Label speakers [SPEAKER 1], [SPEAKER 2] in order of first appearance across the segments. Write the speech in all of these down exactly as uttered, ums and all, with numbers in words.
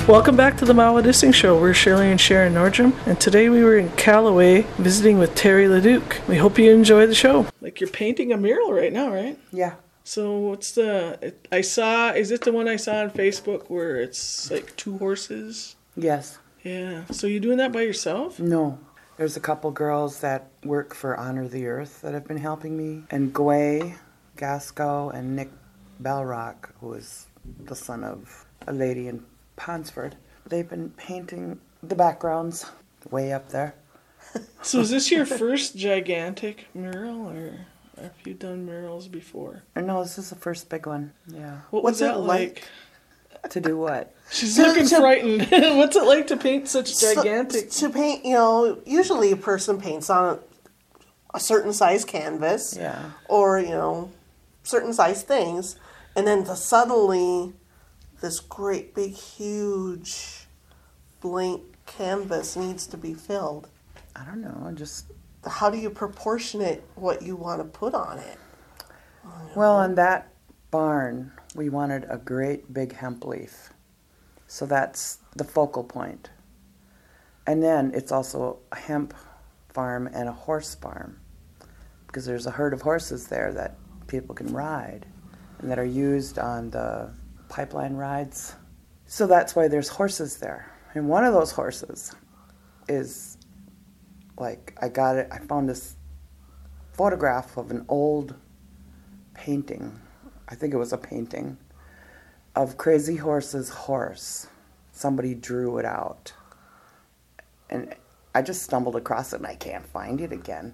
[SPEAKER 1] Welcome back to the Mawa Dissing Show. We're Shirley and Sharon Nordrum, and today we were in Callaway visiting with Terry Leduc. We hope you enjoy the show. Like, you're painting a mural right now, right?
[SPEAKER 2] Yeah.
[SPEAKER 1] So what's the... It, I saw... Is it the one I saw on Facebook where it's like two horses?
[SPEAKER 2] Yes.
[SPEAKER 1] Yeah. So you doing that by yourself?
[SPEAKER 2] No. There's a couple girls that work for Honor the Earth that have been helping me. And Gway Gasco and Nick Bellrock, who is the son of a lady in Ponsford. They've been painting the backgrounds way up there.
[SPEAKER 1] So is this your first gigantic mural, or have you done murals before?
[SPEAKER 2] No, this is the first big one. Yeah.
[SPEAKER 1] What
[SPEAKER 3] What's
[SPEAKER 1] was that
[SPEAKER 3] it
[SPEAKER 1] like?
[SPEAKER 3] like?
[SPEAKER 2] To do what?
[SPEAKER 1] She's
[SPEAKER 3] To-
[SPEAKER 1] looking
[SPEAKER 3] to-
[SPEAKER 1] frightened. What's it like to paint such
[SPEAKER 3] So-
[SPEAKER 1] gigantic...
[SPEAKER 3] to paint, you know, usually a person paints on a certain size canvas,
[SPEAKER 2] Yeah.
[SPEAKER 3] or you know, certain size things, and then to suddenly this great big huge blank canvas needs to be filled.
[SPEAKER 2] I don't know, just...
[SPEAKER 3] How do you proportionate what you want to put on it?
[SPEAKER 2] Well, on that barn, we wanted a great big hemp leaf. So that's the focal point. And then it's also a hemp farm and a horse farm, because there's a herd of horses there that people can ride and that are used on the pipeline rides. So that's why there's horses there. And one of those horses is, like, I got it, I found this photograph of an old painting, I think it was a painting, of Crazy Horse's horse. Somebody drew it out. And I just stumbled across it and I can't find it again.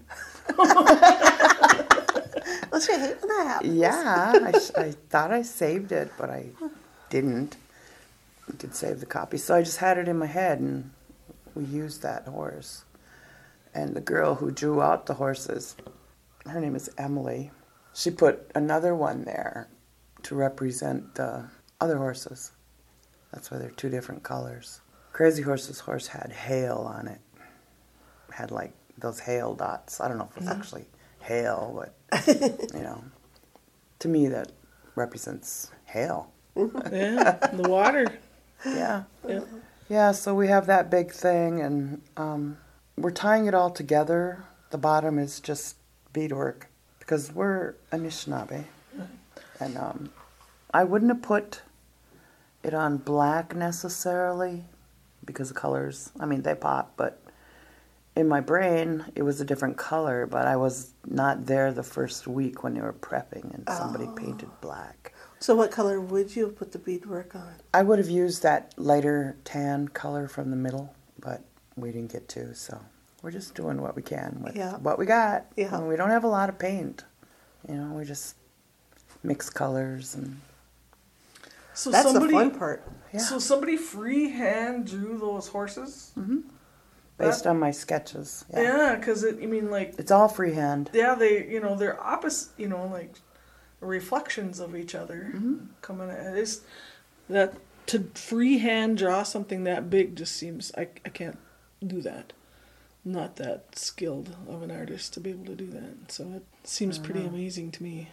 [SPEAKER 3] Let's see how that happens.
[SPEAKER 2] Yeah, I, sh- I thought I saved it, but I didn't. I could save the copy. So I just had it in my head and we used that horse. And the girl who drew out the horses, her name is Emily, she put another one there to represent the other horses. That's why they're two different colors. Crazy Horse's horse had hail on it. Had like those hail dots. I don't know if it's actually hail, but, you know, to me that represents hail.
[SPEAKER 1] Yeah, the water.
[SPEAKER 2] Yeah.
[SPEAKER 1] Yeah.
[SPEAKER 2] Yeah, so we have that big thing, and um, we're tying it all together. The bottom is just beadwork, because we're Anishinaabe. And um, I wouldn't have put it on black necessarily, because the colors, I mean, they pop, but in my brain, it was a different color, but I was not there the first week when they were prepping, and somebody
[SPEAKER 3] Oh.
[SPEAKER 2] painted black.
[SPEAKER 3] So what color would you have put the beadwork on?
[SPEAKER 2] I would have used that lighter tan color from the middle, but we didn't get to, so we're just doing what we can with
[SPEAKER 3] Yeah.
[SPEAKER 2] what we got.
[SPEAKER 3] Yeah.
[SPEAKER 2] And we don't have a lot of paint. You know, we just mix colors and
[SPEAKER 1] So
[SPEAKER 3] That's
[SPEAKER 1] somebody,
[SPEAKER 3] the fun part.
[SPEAKER 2] yeah.
[SPEAKER 1] So somebody freehand drew those horses?
[SPEAKER 2] based on my sketches. Yeah.
[SPEAKER 1] Yeah, because it. I mean, like,
[SPEAKER 2] It's all freehand.
[SPEAKER 1] yeah, they, you know, they're opposite. You know, like reflections of each other
[SPEAKER 2] Mm-hmm.
[SPEAKER 1] coming at it's that to freehand draw something that big just seems I I can't do that. I'm not that skilled of an artist to be able to do that. So it seems pretty amazing to me.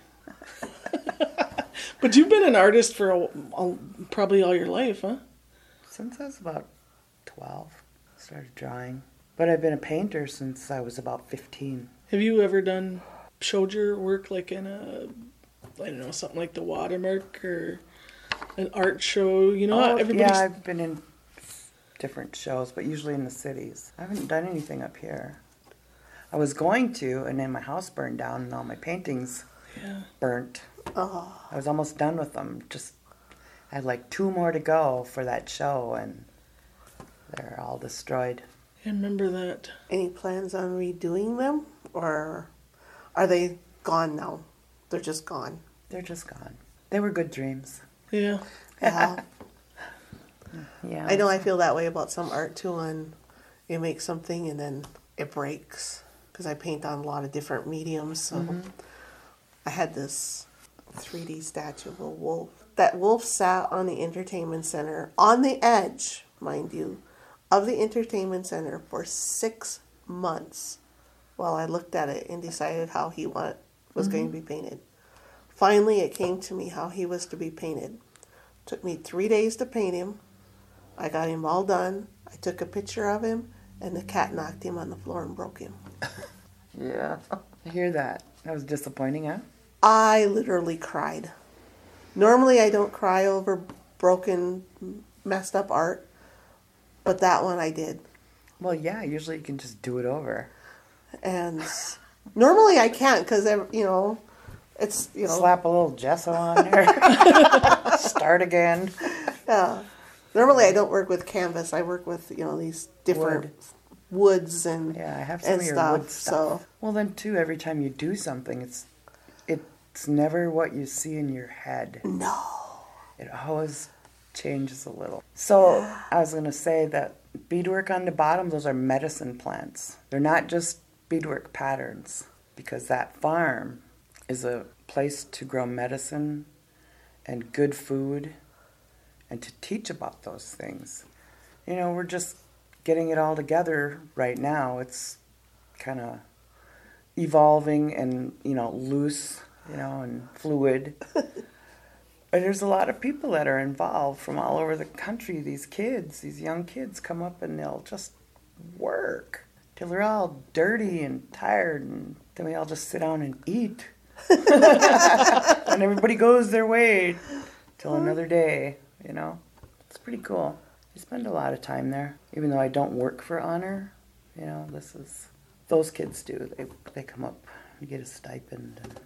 [SPEAKER 1] But you've been an artist for a, a, probably all your life, huh?
[SPEAKER 2] Since I was about twelve, I started drawing. But I've been a painter since I was about fifteen.
[SPEAKER 1] Have you ever done showed your work like in a I don't know something like the Watermark or an art show? You know,
[SPEAKER 2] Oh,
[SPEAKER 1] everybody's
[SPEAKER 2] yeah, I've been in different shows, but usually in the cities. I haven't done anything up here. I was going to, and then my house burned down and all my paintings
[SPEAKER 1] yeah.
[SPEAKER 2] burnt.
[SPEAKER 3] Oh,
[SPEAKER 2] I was almost done with them. Just I had like two more to go for that show, and they're all destroyed.
[SPEAKER 1] I remember that.
[SPEAKER 3] any plans on redoing them, or are they gone now? They're just gone.
[SPEAKER 2] They're just gone. They were good dreams.
[SPEAKER 1] Yeah.
[SPEAKER 3] Yeah.
[SPEAKER 2] Yeah.
[SPEAKER 3] I know I feel that way about some art too, and you make something and then it breaks, because I paint on a lot of different mediums. So I had this three D statue of a wolf. That wolf sat on the entertainment center, on the edge, mind you, of the entertainment center for six months while I looked at it and decided how he want, was going to be painted. Finally, it came to me how he was to be painted. Took me three days to paint him. I got him all done. I took a picture of him, and the cat knocked him on the floor and broke him.
[SPEAKER 2] Yeah. I hear that. That was disappointing, huh?
[SPEAKER 3] I literally cried. Normally, I don't cry over broken, messed up art, but that one I did.
[SPEAKER 2] Well, yeah, usually you can just do it over.
[SPEAKER 3] And normally I can't because, you know, it's, you know.
[SPEAKER 2] Slap a little gesso on there. Start again.
[SPEAKER 3] Yeah. Normally I don't work with canvas. I work with, you know, these different
[SPEAKER 2] Wood.
[SPEAKER 3] woods and
[SPEAKER 2] Yeah, I have some
[SPEAKER 3] and
[SPEAKER 2] of your
[SPEAKER 3] stuff,
[SPEAKER 2] wood stuff.
[SPEAKER 3] so.
[SPEAKER 2] Well, then, too, every time you do something, it's it's never what you see in your head.
[SPEAKER 3] No.
[SPEAKER 2] It always changes a little. So I was going to say that beadwork on the bottom, those are medicine plants. They're not just beadwork patterns, because that farm is a place to grow medicine and good food and to teach about those things. You know, we're just getting it all together right now. It's kind of evolving and, you know, loose, you know, and fluid. And there's a lot of people that are involved from all over the country. These kids, these young kids come up and they'll just work till they're all dirty and tired, and then we all just sit down and eat. And everybody goes their way till another day, you know. It's pretty cool. I spend a lot of time there. Even though I don't work for Honor, you know, this is, those kids do. They they come up and get a stipend and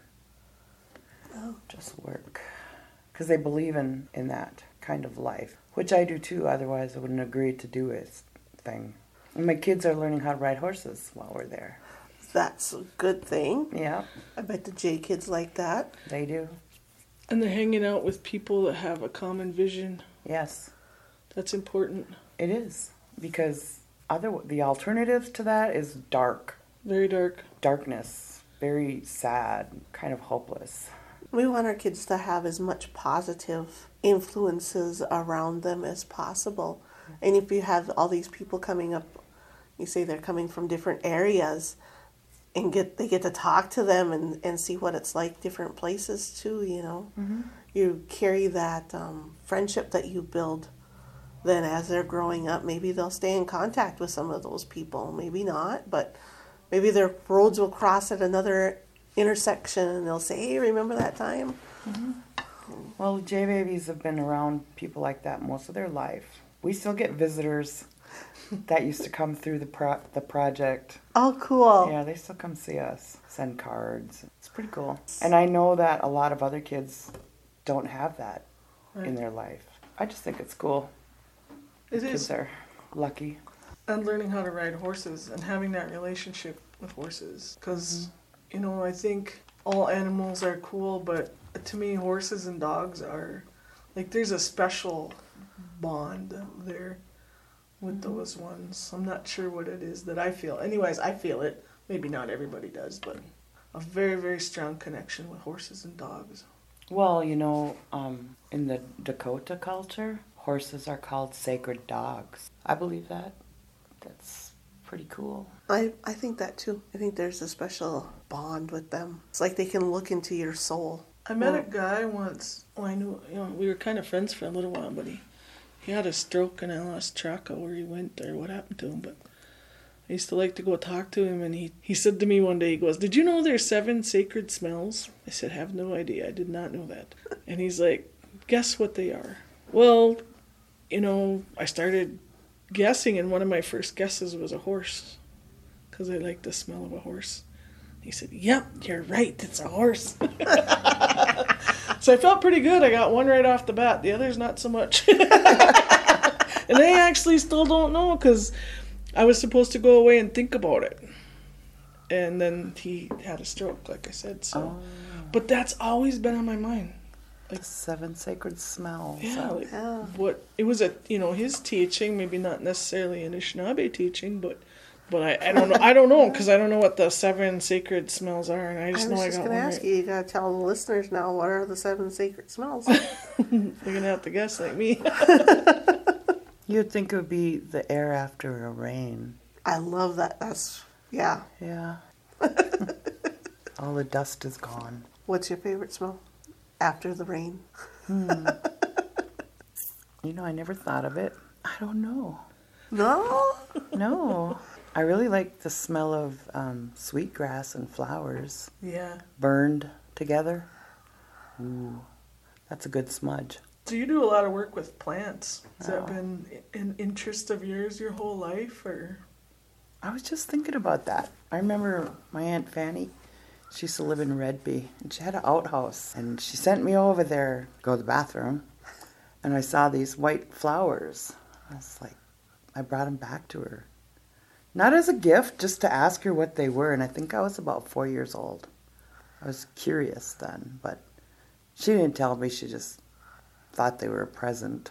[SPEAKER 3] Oh.
[SPEAKER 2] just work. Because they believe in, in that kind of life, which I do too. Otherwise, I wouldn't agree to do this thing. And my kids are learning how to ride horses while we're there.
[SPEAKER 3] That's a good thing.
[SPEAKER 2] Yeah,
[SPEAKER 3] I bet the J kids like that.
[SPEAKER 2] they do.
[SPEAKER 1] And they're hanging out with people that have a common vision.
[SPEAKER 2] Yes,
[SPEAKER 1] That's important.
[SPEAKER 2] it is. Because other the alternative to that is dark.
[SPEAKER 1] Very dark.
[SPEAKER 2] Darkness. Very sad, kind of hopeless.
[SPEAKER 3] We want our kids to have as much positive influences around them as possible. And if you have all these people coming up, you say they're coming from different areas, and get they get to talk to them and, and see what it's like different places too, you know.
[SPEAKER 2] Mm-hmm.
[SPEAKER 3] You carry that um, friendship that you build. Then as they're growing up, maybe they'll stay in contact with some of those people. Maybe not, but maybe their roads will cross at another intersection and they'll say, hey, remember that time?
[SPEAKER 2] Mm-hmm. Well, J-Babies have been around people like that most of their life. We still get visitors that used to come through the pro- the project.
[SPEAKER 3] Oh, cool.
[SPEAKER 2] Yeah, they still come see us, send cards. It's pretty cool. And I know that a lot of other kids don't have that
[SPEAKER 1] Right.
[SPEAKER 2] in their life. I just think it's cool.
[SPEAKER 1] It
[SPEAKER 2] Kids
[SPEAKER 1] is.
[SPEAKER 2] are lucky.
[SPEAKER 1] And learning how to ride horses and having that relationship with horses. Because, you know, I think all animals are cool, but to me, horses and dogs are, like, there's a special bond there with those ones. I'm not sure what it is that I feel. Anyways, I feel it. Maybe not everybody does, but a very, very strong connection with horses and dogs.
[SPEAKER 2] Well, you know, um, in the Dakota culture, horses are called sacred dogs. I believe that. That's pretty cool.
[SPEAKER 3] I, I think that too. I think there's a special bond with them. It's like they can look into your soul.
[SPEAKER 1] I met
[SPEAKER 3] Well-
[SPEAKER 1] a guy once. Well, I knew, you know, we were kind of friends for a little while, but he, he had a stroke and I lost track of where he went or what happened to him. But I used to like to go talk to him, and he, he said to me one day, he goes, "Did you know there's seven sacred smells?" I said, "Have no idea. I did not know that." And he's like, "Guess what they are?" Well, you know, I started guessing, and one of my first guesses was a horse, because I like the smell of a horse. He said, "Yep, you're right, it's a horse." So I felt pretty good. I got one right off the bat. The others, not so much. And they actually still don't know, because I was supposed to go away and think about it. And then he had a stroke, like I said. So,
[SPEAKER 2] Oh.
[SPEAKER 1] But that's always been on my mind.
[SPEAKER 2] The seven sacred smells.
[SPEAKER 1] Yeah,
[SPEAKER 2] So-
[SPEAKER 1] like
[SPEAKER 3] Yeah.
[SPEAKER 1] what it was a you know his teaching, maybe not necessarily an Anishinaabe teaching, but but I, I don't know I don't know because I don't know what the seven sacred smells are, and I
[SPEAKER 3] I
[SPEAKER 1] just
[SPEAKER 3] was
[SPEAKER 1] know I
[SPEAKER 3] just
[SPEAKER 1] got
[SPEAKER 3] going to
[SPEAKER 1] one
[SPEAKER 3] ask
[SPEAKER 1] right.
[SPEAKER 3] you, you got to tell the listeners now, what are the seven sacred smells?
[SPEAKER 1] They're gonna have to guess like me.
[SPEAKER 2] You'd think it would be the air after a rain.
[SPEAKER 3] I love that. That's, yeah.
[SPEAKER 2] Yeah. All the dust is gone.
[SPEAKER 3] What's your favorite smell? After the rain.
[SPEAKER 2] Hmm. You know, I never thought of it. I don't know.
[SPEAKER 3] No?
[SPEAKER 2] No. I really like the smell of um, sweetgrass and flowers
[SPEAKER 1] Yeah.
[SPEAKER 2] burned together. Ooh, that's a good smudge.
[SPEAKER 1] Do you do a lot of work with plants? Has
[SPEAKER 2] No.
[SPEAKER 1] that been an interest of yours your whole life, or?
[SPEAKER 2] I was just thinking about that. I remember my Aunt Fanny, she used to live in Redby, and she had an outhouse. And she sent me over there to go to the bathroom, and I saw these white flowers. I was like, I brought them back to her. Not as a gift, just to ask her what they were, and I think I was about four years old. I was curious then, but she didn't tell me, she just thought they were a present.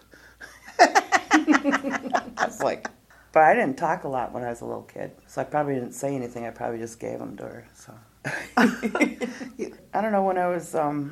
[SPEAKER 2] I was like, but I didn't talk a lot when I was a little kid, so I probably didn't say anything. I probably just gave them to her. So I don't know, when I was, um,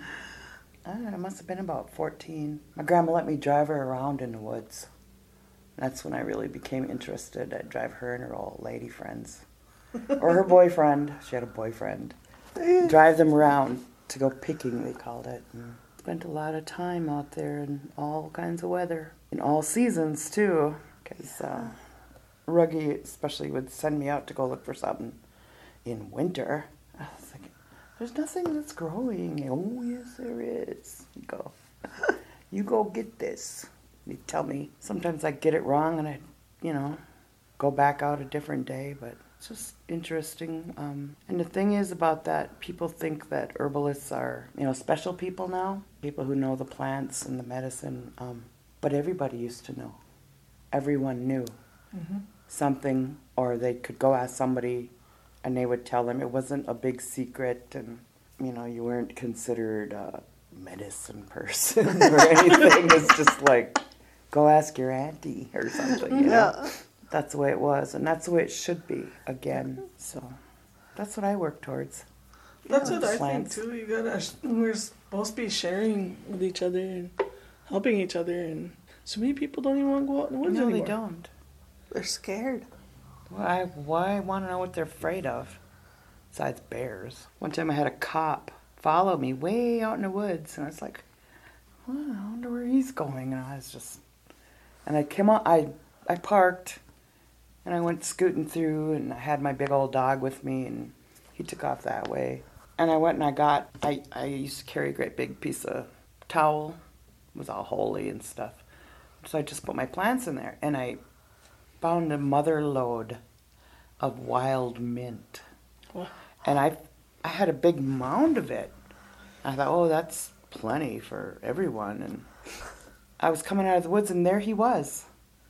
[SPEAKER 2] I don't know, I must have been about fourteen. My grandma let me drive her around in the woods. That's when I really became interested. I'd drive her and her old lady friends, or her boyfriend. She had a boyfriend. Drive them around to go picking, they called it. And spent a lot of time out there in all kinds of weather, in all seasons too, because uh, Ruggie especially would send me out to go look for something in winter. I was like, there's nothing that's growing. Oh, yes, there is. You go, you go get this. He'd tell me. Sometimes I'd get it wrong and I'd, you know, go back out a different day, but it's just interesting. Um, and the thing is about that, people think that herbalists are, you know, special people now, people who know the plants and the medicine, um, but everybody used to know. Everyone knew mm-hmm. something, or they could go ask somebody and they would tell them. It wasn't a big secret, and, you know, you weren't considered a medicine person or anything. It's just like, go ask your auntie or something, you know? Yeah. That's the way it was, and that's the way it should be again. So that's what I work towards.
[SPEAKER 1] That's yeah, what I plants. think too. You gotta, we're supposed to be sharing with each other and helping each other, and so many people don't even want to go out in the woods
[SPEAKER 2] no,
[SPEAKER 1] anymore.
[SPEAKER 2] No, they don't.
[SPEAKER 3] They're scared.
[SPEAKER 2] Why? Why want to know what they're afraid of? Besides bears. One time I had a cop follow me way out in the woods, and I was like, well, I wonder where he's going. And I was just, and I came out, I, I parked, and I went scooting through, and I had my big old dog with me, and he took off that way. And I went and I got, I, I used to carry a great big piece of towel. It was all holy and stuff. So I just put my plants in there, and I found a mother load of wild mint. What? And I, I had a big mound of it. I thought, oh, that's plenty for everyone. And I was coming out of the woods, and there he was,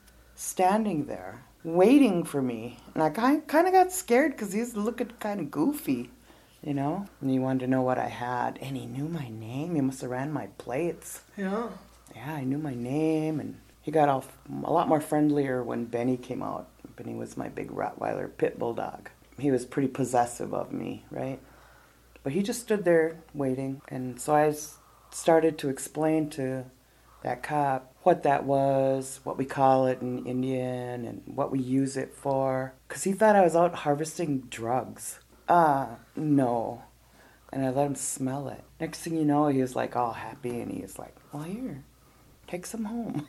[SPEAKER 2] standing there, waiting for me. And I kind of got scared because he was looking kind of goofy, you know? And he wanted to know what I had. And he knew my name. He must have ran my plates.
[SPEAKER 1] Yeah.
[SPEAKER 2] Yeah, I knew my name. And he got all, a lot more friendlier when Benny came out. Benny was my big Rottweiler pit bull dog. He was pretty possessive of me, right? But he just stood there waiting. And so I started to explain to that cop what that was, what we call it in Indian, and what we use it for. Because he thought I was out harvesting drugs. Ah, uh, no. And I let him smell it. Next thing you know, he was like all happy, and he was like, well, here, take some home.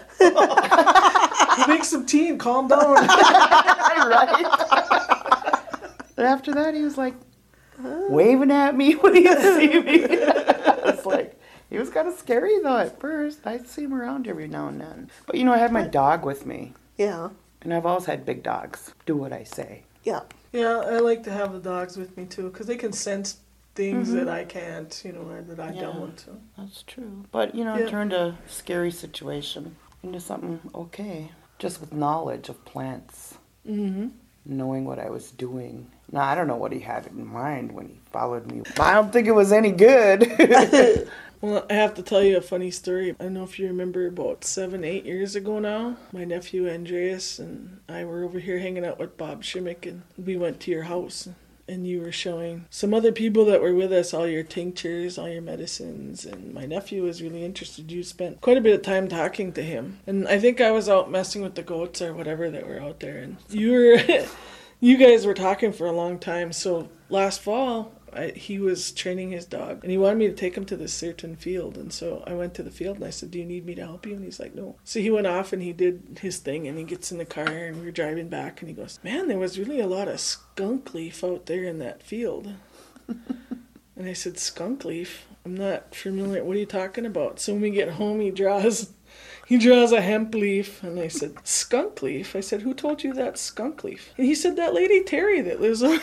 [SPEAKER 1] Make some tea and calm down.
[SPEAKER 2] Right? But after that, he was like waving at me when he see me. It's like, he was kind of scary though at first. I'd see him around every now and then. But you know, I had my dog with me.
[SPEAKER 3] Yeah.
[SPEAKER 2] And I've always had big dogs. Do what I say.
[SPEAKER 3] Yeah.
[SPEAKER 1] Yeah, I like to have the dogs with me too, because they can sense things
[SPEAKER 2] mm-hmm.
[SPEAKER 1] that I can't, you know, or that I yeah, don't want to.
[SPEAKER 2] That's true. But, you know,
[SPEAKER 1] yeah.
[SPEAKER 2] it turned a scary situation into something okay. Just with knowledge of plants.
[SPEAKER 1] Mm-hmm.
[SPEAKER 2] Knowing what I was doing. Now, I don't know what he had in mind when he followed me. I don't think it was any good.
[SPEAKER 1] Well, I have to tell you a funny story. I don't know if you remember, about seven, eight years ago now, my nephew Andreas and I were over here hanging out with Bob Shimmick, and we went to your house, and you were showing some other people that were with us all your tinctures, all your medicines, and my nephew was really interested. You spent quite a bit of time talking to him, and I think I was out messing with the goats or whatever that were out there, and you were, you guys were talking for a long time. So last fall, I, he was training his dog, and he wanted me to take him to this certain field. And so I went to the field, and I said, do you need me to help you? And he's like, no. So he went off, and he did his thing, and he gets in the car, and we were driving back, and he goes, man, there was really a lot of skunk leaf out there in that field. And I said, skunk leaf? I'm not familiar. What are you talking about? So when we get home, he draws... He draws a hemp leaf, and I said, skunk leaf? I said, who told you that's skunk leaf? And he said, that lady Terry that lives over.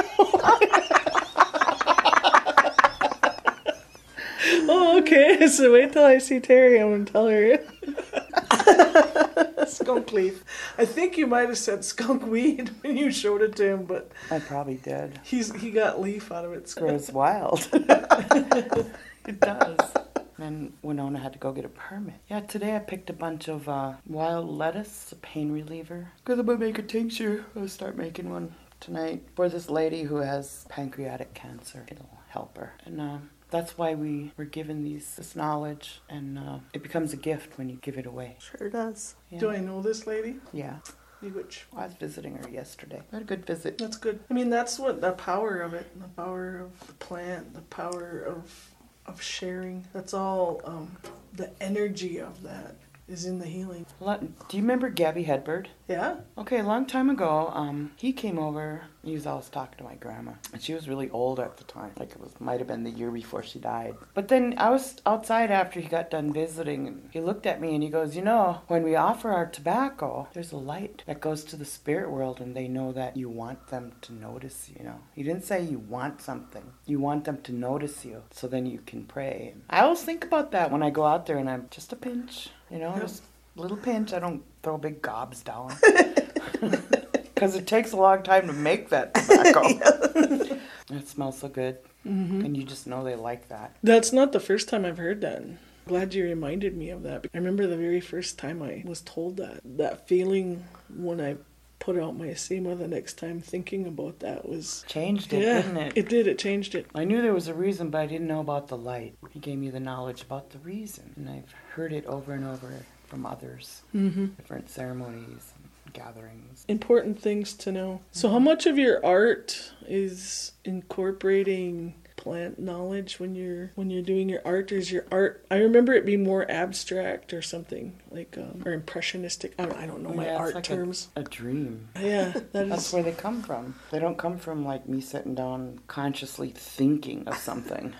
[SPEAKER 1] Oh, okay. So wait till I see Terry, I'm going to tell her. Skunk leaf. I think you might have said skunk weed when you showed it to him, but...
[SPEAKER 2] I probably did.
[SPEAKER 1] He's He got leaf out of it.
[SPEAKER 2] It grows wild. It does. And Winona had to go get a permit. Yeah, today I picked a bunch of uh, wild lettuce, a pain reliever. Because I'm going to make a tincture. I'll start making one tonight for this lady who has pancreatic cancer. It'll help her. And uh, that's why we were given these this knowledge. And uh, it becomes a gift when you give it away.
[SPEAKER 3] Sure does.
[SPEAKER 2] Yeah.
[SPEAKER 1] Do I know this lady?
[SPEAKER 2] Yeah.
[SPEAKER 1] Which?
[SPEAKER 2] I was visiting her yesterday. I had a good visit.
[SPEAKER 1] That's good. I mean, that's what the power of it. The power of the plant. The power of... of sharing. That's all, um, the energy of that is in the healing.
[SPEAKER 2] Do you remember Gabby Hedberg?
[SPEAKER 1] Yeah?
[SPEAKER 2] Okay, a long time ago, um, he came over. He was always talking to my grandma. And she was really old at the time. Like, it was might have been the year before she died. But then I was outside after he got done visiting, and he looked at me and he goes, you know, when we offer our tobacco, there's a light that goes to the spirit world, and they know that you want them to notice, you know. He didn't say you want something. You want them to notice you, so then you can pray. I always think about that when I go out there, and I'm just a pinch, you know,
[SPEAKER 1] Yeah.
[SPEAKER 2] just a little pinch. I don't throw big gobs down. Because it takes a long time to make that tobacco. It smells so good. Mm-hmm. And you just know they like that.
[SPEAKER 1] That's not the first time I've heard that. I'm glad you reminded me of that. I remember the very first time I was told that. That feeling when I put out my SEMA the next time, thinking about that was...
[SPEAKER 2] Changed it,
[SPEAKER 1] yeah,
[SPEAKER 2] didn't it?
[SPEAKER 1] It did. It changed it.
[SPEAKER 2] I knew there was a reason, but I didn't know about the light. He gave me the knowledge about the reason. And I've heard it over and over from others.
[SPEAKER 1] Mm-hmm.
[SPEAKER 2] Different ceremonies and gatherings.
[SPEAKER 1] Important things to know. So how much of your art is incorporating plant knowledge when you're when you're doing your art? Or is your art, I remember it being more abstract or something, like um, or impressionistic. I don't, I don't know my
[SPEAKER 2] Yeah, it's
[SPEAKER 1] art
[SPEAKER 2] like
[SPEAKER 1] terms.
[SPEAKER 2] A, a dream.
[SPEAKER 1] Yeah, that
[SPEAKER 2] That's
[SPEAKER 1] is.
[SPEAKER 2] where they come from. They don't come from like me sitting down consciously thinking of something.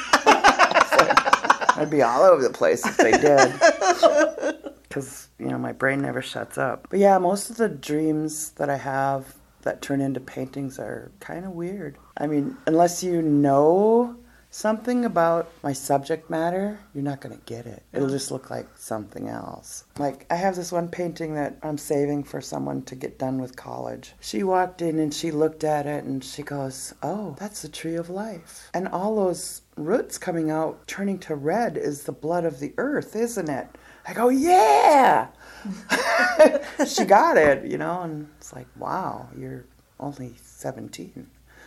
[SPEAKER 2] Like, I'd be all over the place if they did. Because, you know, my brain never shuts up. But yeah, most of the dreams that I have that turn into paintings are kind of weird. I mean, unless you know something about my subject matter, you're not going to get it. It'll just look like something else. Like, I have this one painting that I'm saving for someone to get done with college. She walked in and she looked at it and she goes, oh, that's the tree of life. And all those roots coming out, turning to red, is the blood of the earth, isn't it? I go, yeah! She got it, you know, and it's like, wow, you're only seventeen.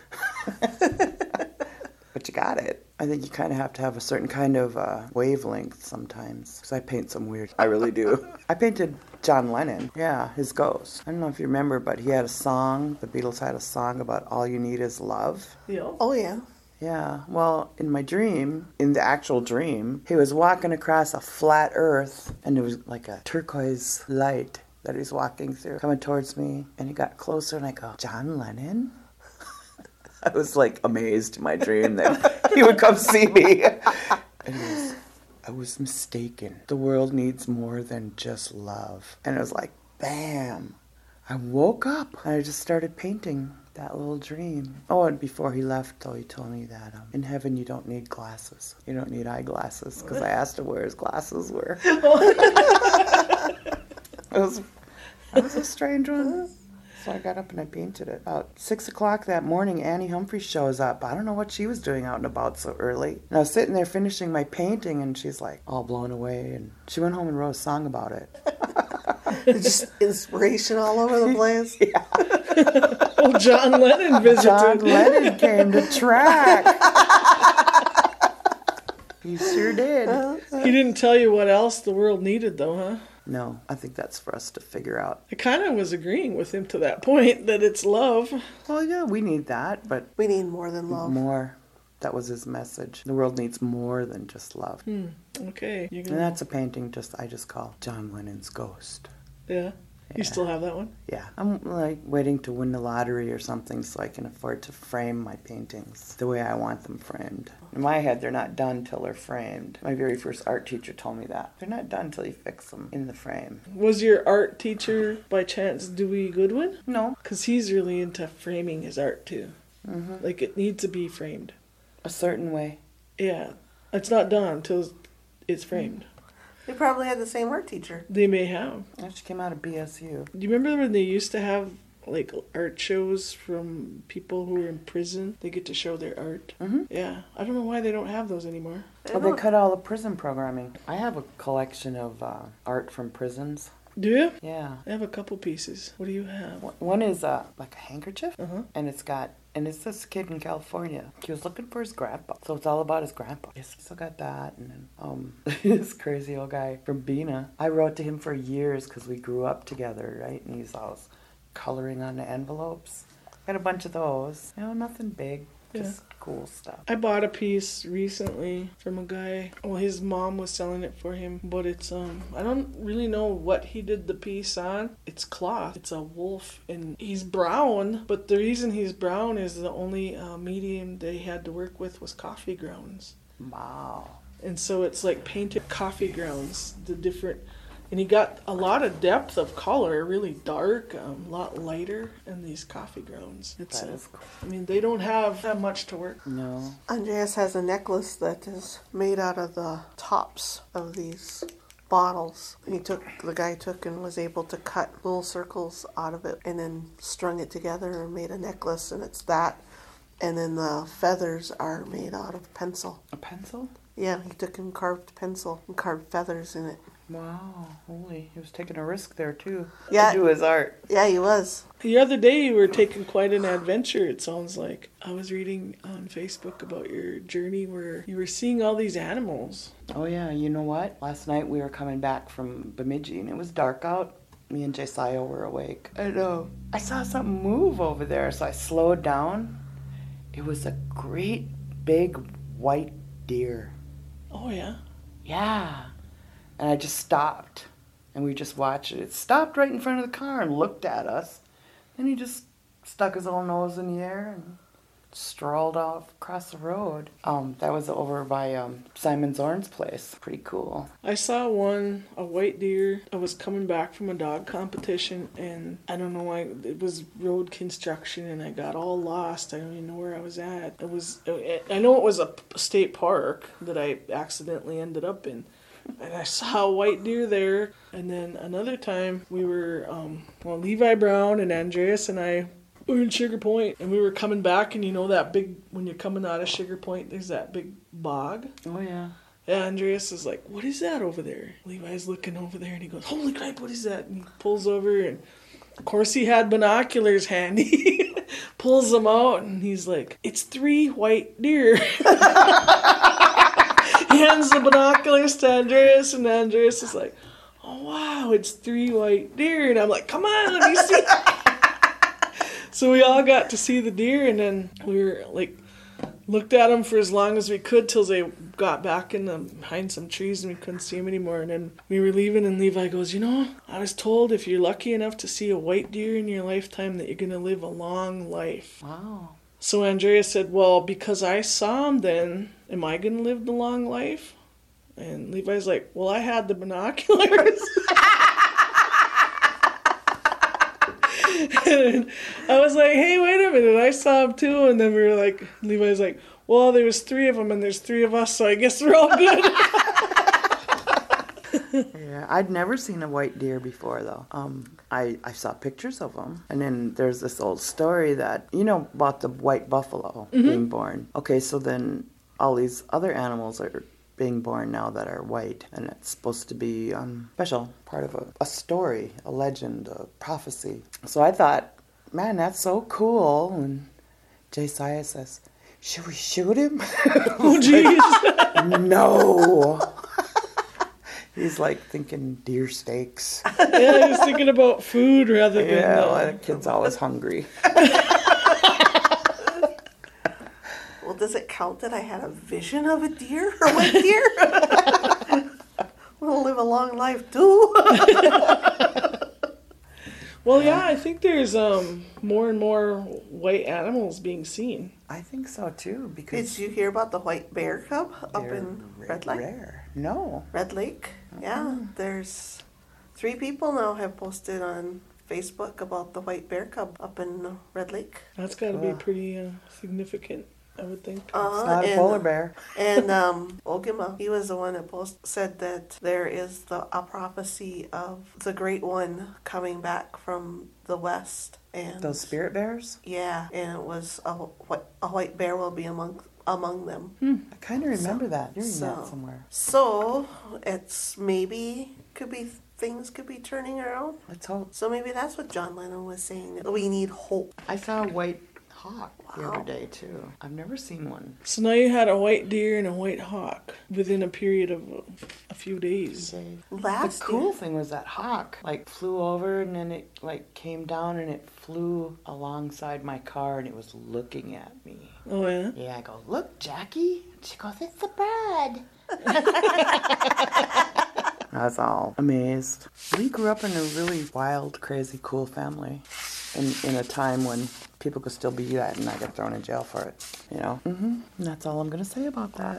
[SPEAKER 2] But you got it. I think you kind of have to have a certain kind of uh, wavelength sometimes. Because I paint some weird... I really do. I painted John Lennon. Yeah, his ghost. I don't know if you remember, but he had a song. The Beatles had a song about all you need is love.
[SPEAKER 1] Yeah.
[SPEAKER 3] Oh, yeah.
[SPEAKER 2] Yeah, well, in my dream, in the actual dream, he was walking across a flat earth, and there was like a turquoise light that he's walking through, coming towards me, and he got closer, and I go, John Lennon? I was like amazed in my dream that he would come see me. And he was, I was mistaken. The world needs more than just love. And it was like, bam. I woke up, and I just started painting that little dream. Oh, and before he left, though, he told me that um, in heaven you don't need glasses. You don't need eyeglasses, because I asked him where his glasses were. It was, that was a strange one. So I got up and I painted it. About six o'clock that morning, Annie Humphrey shows up. I don't know what she was doing out and about so early. And I was sitting there finishing my painting, and she's like all blown away. And she went home and wrote a song about it.
[SPEAKER 3] Just inspiration all over the place.
[SPEAKER 2] Yeah.
[SPEAKER 1] Oh, John Lennon visited.
[SPEAKER 2] John Lennon came to track. He sure did.
[SPEAKER 1] He didn't tell you what else the world needed, though, huh?
[SPEAKER 2] No, I think that's for us to figure out.
[SPEAKER 1] I kind of was agreeing with him to that point, that it's love.
[SPEAKER 2] Well, yeah, we need that, but
[SPEAKER 3] We need more than love.
[SPEAKER 2] more. That was his message. The world needs more than just love.
[SPEAKER 1] Hmm. Okay. You
[SPEAKER 2] And
[SPEAKER 1] can,
[SPEAKER 2] that's a painting just I just call John Lennon's Ghost.
[SPEAKER 1] yeah. You
[SPEAKER 2] Yeah.
[SPEAKER 1] still have that one?
[SPEAKER 2] Yeah. I'm like waiting to win the lottery or something so I can afford to frame my paintings the way I want them framed. In my head, they're not done till they're framed. My very first art teacher told me that. They're not done till you fix them in the frame.
[SPEAKER 1] Was your art teacher, by chance, Dewey Goodwin?
[SPEAKER 2] No.
[SPEAKER 1] Because he's really into framing his art, too.
[SPEAKER 2] Mm-hmm.
[SPEAKER 1] Like, it needs to be framed.
[SPEAKER 2] A certain way.
[SPEAKER 1] Yeah. It's not done until it's framed.
[SPEAKER 3] They probably had the same art teacher.
[SPEAKER 1] They may have.
[SPEAKER 2] That came out of B S U.
[SPEAKER 1] Do you remember when they used to have, like, art shows from people who were in prison? They get to show their art.
[SPEAKER 2] Mm-hmm.
[SPEAKER 1] Yeah. I don't know why they don't have those anymore.
[SPEAKER 2] Well, they cut all the prison programming. I have a collection of uh, art from prisons.
[SPEAKER 1] Do you?
[SPEAKER 2] Yeah.
[SPEAKER 1] I have a couple pieces. What do you have?
[SPEAKER 2] One is uh, like a handkerchief,
[SPEAKER 1] Uh-huh.
[SPEAKER 2] and it's got, and it's this kid in California. He was looking for his grandpa, so it's all about his grandpa. Yes, still got that, and then um, this crazy old guy from Bena. I wrote to him for years because we grew up together, right? And he's always coloring on the envelopes. Got a bunch of those. You know, nothing big, just cool stuff.
[SPEAKER 1] I bought a piece recently from a guy. Well, his mom was selling it for him, but it's um I don't really know what he did the piece on. It's cloth. It's a wolf, and he's brown. But the reason he's brown is the only uh, medium they had to work with was coffee grounds,
[SPEAKER 2] Wow.
[SPEAKER 1] and so it's like painted coffee grounds. The different, and he got a lot of depth of color, really dark, um, a lot lighter in these coffee grounds. It's
[SPEAKER 2] That
[SPEAKER 1] uh,
[SPEAKER 2] is cool.
[SPEAKER 1] I mean, they don't have that much to work.
[SPEAKER 2] No.
[SPEAKER 3] Andreas has a necklace that is made out of the tops of these bottles. He took the guy took and was able to cut little circles out of it and then strung it together and made a necklace, and it's that. And then the feathers are made out of pencil.
[SPEAKER 2] A pencil?
[SPEAKER 3] Yeah, he took and carved pencil and carved feathers in it.
[SPEAKER 2] Wow. Holy. He was taking a risk there, too.
[SPEAKER 3] Yeah.
[SPEAKER 2] To do his art.
[SPEAKER 3] Yeah, he was.
[SPEAKER 1] The other day you were taking quite an adventure, it sounds like. I was reading on Facebook about your journey where you were seeing all these animals.
[SPEAKER 2] Oh, yeah. You know what? Last night we were coming back from Bemidji, and it was dark out. Me and Josiah were awake. And uh, I saw something move over there, so I slowed down. It was a great big white deer.
[SPEAKER 1] Oh, yeah?
[SPEAKER 2] Yeah. And I just stopped, and we just watched it. It stopped right in front of the car and looked at us. Then he just stuck his little nose in the air and strolled off across the road. Um, that was over by um, Simon Zorn's place. Pretty cool.
[SPEAKER 1] I saw one, a white deer. I was coming back from a dog competition, and I don't know why, it was road construction, and I got all lost. I don't even know where I was at. It was, I know it was a state park that I accidentally ended up in. And I saw a white deer there. And then another time we were, um, well, Levi Brown and Andreas and I were in Sugar Point, and we were coming back, and you know that big, when you're coming out of Sugar Point, there's that big bog.
[SPEAKER 2] Oh, yeah.
[SPEAKER 1] Yeah, Andreas is like, what is that over there? Levi's looking over there, and he goes, holy crap, what is that? And he pulls over, and of course he had binoculars handy. Pulls them out, and he's like, it's three white deer. He hands the binoculars to Andreas, and Andreas is like, oh, wow, it's three white deer. And I'm like, come on, let me see. So we all got to see the deer, and then we were like, looked at them for as long as we could till they got back in the, behind some trees and we couldn't see them anymore. And then we were leaving, and Levi goes, you know, I was told if you're lucky enough to see a white deer in your lifetime that you're going to live a long life.
[SPEAKER 2] Wow.
[SPEAKER 1] So Andrea said, well, because I saw him then, am I going to live the long life? And Levi's like, well, I had the binoculars. And I was like, hey, wait a minute, I saw him too. And then we were like, Levi's like, well, there was three of them and there's three of us, so I guess we're all good.
[SPEAKER 2] Yeah, I'd never seen a white deer before, though. Um, I, I saw pictures of them. And then there's this old story that, you know, about the white buffalo mm-hmm. being born. Okay, so then all these other animals are being born now that are white. And it's supposed to be um, special, part of a, a story, a legend, a prophecy. So I thought, man, that's so cool. And Josiah says, should we shoot him?
[SPEAKER 1] Oh, jeez.
[SPEAKER 2] No. He's like thinking deer steaks.
[SPEAKER 1] Yeah, he's thinking about food rather than.
[SPEAKER 2] Yeah,
[SPEAKER 1] uh,
[SPEAKER 2] well, the kid's always hungry.
[SPEAKER 3] Well, does it count that I had a vision of a deer or a white deer? We'll live a long life too.
[SPEAKER 1] Well, yeah, I think there's um more and more white animals being seen.
[SPEAKER 2] I think so too, because
[SPEAKER 3] Did you hear about the white bear cub up
[SPEAKER 2] they're
[SPEAKER 3] in
[SPEAKER 2] ra-
[SPEAKER 3] Red Lake?
[SPEAKER 2] rare. No.
[SPEAKER 3] Red Lake? Yeah, there's three people now have posted on Facebook about the white bear cub up in Red Lake.
[SPEAKER 1] That's got to be
[SPEAKER 2] Ugh.
[SPEAKER 1] pretty uh, significant, I would think.
[SPEAKER 3] Uh,
[SPEAKER 2] It's not a
[SPEAKER 3] and,
[SPEAKER 2] polar bear.
[SPEAKER 3] And um, Ogima, he was the one that post said that there is the a prophecy of the Great One coming back from the west, and
[SPEAKER 2] Those spirit bears?
[SPEAKER 3] yeah, and it was a what a white bear will be among among them.
[SPEAKER 2] I kind of remember
[SPEAKER 3] So-
[SPEAKER 2] that. Hearing
[SPEAKER 3] so-
[SPEAKER 2] that somewhere.
[SPEAKER 3] So it's maybe could be things could be turning around.
[SPEAKER 2] Let's hope.
[SPEAKER 3] So maybe that's what John Lennon was saying. That we need hope.
[SPEAKER 2] I saw a white hawk the
[SPEAKER 3] Wow.
[SPEAKER 2] other day too. I've never seen one.
[SPEAKER 1] So now you had a white deer and a white hawk within a period of uh, a few days.
[SPEAKER 2] The
[SPEAKER 3] Last
[SPEAKER 2] cool
[SPEAKER 3] year,
[SPEAKER 2] thing was that hawk like flew over and then it like came down and it flew alongside my car and it was looking at me.
[SPEAKER 1] Oh, yeah?
[SPEAKER 2] Yeah, I go, look, Jackie. She goes, it's a bird. I was all amazed. We grew up in a really wild, crazy, cool family. In, in a time when people could still be that and not get thrown in jail for it. You know? Mm-hmm. And that's all I'm going to say about that.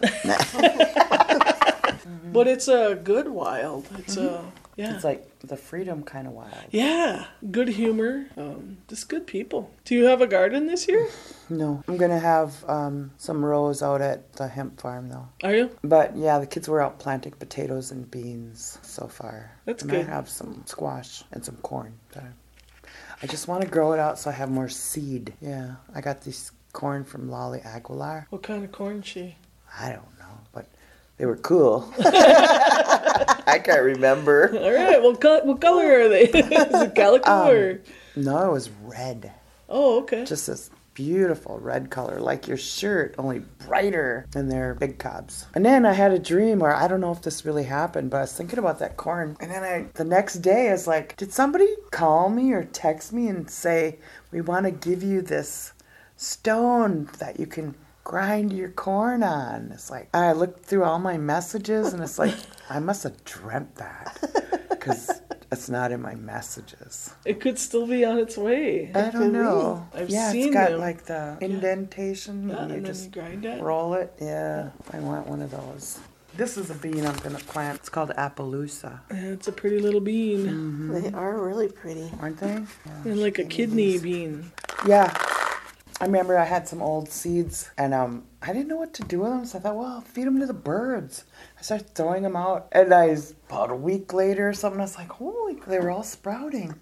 [SPEAKER 1] But it's a good wild. It's a, yeah.
[SPEAKER 2] It's like the freedom kind of wild.
[SPEAKER 1] Yeah, good humor, um, just good people. Do you have a garden this year?
[SPEAKER 2] No. I'm going to have um, some rows out at the hemp farm, though.
[SPEAKER 1] Are you?
[SPEAKER 2] But yeah, the kids were out planting potatoes and beans so far.
[SPEAKER 1] That's
[SPEAKER 2] and
[SPEAKER 1] good.
[SPEAKER 2] I have some squash and some corn. that I I just want to grow it out so I have more seed. Yeah, I got this corn from Lolly Aguilar.
[SPEAKER 1] What kind of corn she?
[SPEAKER 2] I don't know, but they were cool. I can't remember.
[SPEAKER 1] All right, what, co- what color are they? Is it calico
[SPEAKER 2] Um,
[SPEAKER 1] or?
[SPEAKER 2] No, it was red.
[SPEAKER 1] Oh, okay.
[SPEAKER 2] Just this beautiful red color, like your shirt, only brighter. And they're big cobs. And then I had a dream where I don't know if this really happened, but I was thinking about that corn. And then I, the next day, I was like, did somebody call me or text me and say, we want to give you this stone that you can grind your corn on? It's like, I looked through all my messages and it's like, I must have dreamt that because it's not in my messages.
[SPEAKER 1] It could still be on its way.
[SPEAKER 2] I don't know.
[SPEAKER 1] I've
[SPEAKER 2] yeah,
[SPEAKER 1] seen
[SPEAKER 2] it's got
[SPEAKER 1] them.
[SPEAKER 2] like the indentation
[SPEAKER 1] Yeah,
[SPEAKER 2] and you
[SPEAKER 1] and then
[SPEAKER 2] just
[SPEAKER 1] you grind it.
[SPEAKER 2] roll it. Yeah, I want one of those. This is a bean I'm going to plant. It's called Appaloosa.
[SPEAKER 1] Yeah, it's a pretty little bean.
[SPEAKER 3] they are really pretty.
[SPEAKER 2] Aren't they?
[SPEAKER 1] And like a kidney bean.
[SPEAKER 2] Yeah. I remember I had some old seeds and um, I didn't know what to do with them. So I thought, well, I'll feed them to the birds. I started throwing them out. And I, about a week later or something, I was like, holy, they were all sprouting.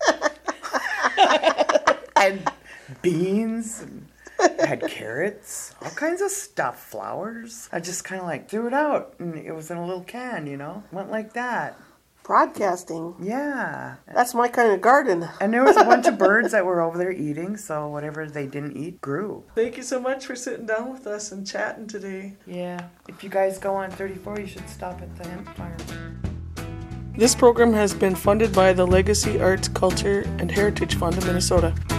[SPEAKER 2] And beans and I had carrots, all kinds of stuff, flowers. I just kind of like threw it out and it was in a little can, you know? Went like that.
[SPEAKER 3] Broadcasting.
[SPEAKER 2] Yeah.
[SPEAKER 3] That's my kind of garden.
[SPEAKER 2] And there was a bunch of birds that were over there eating, so whatever they didn't eat grew.
[SPEAKER 1] Thank you so much for sitting down with us and chatting today.
[SPEAKER 2] Yeah. If you guys go on thirty-four, you should stop at the hemp farm.
[SPEAKER 1] This program has been funded by the Legacy Arts, Culture, and Heritage Fund of Minnesota.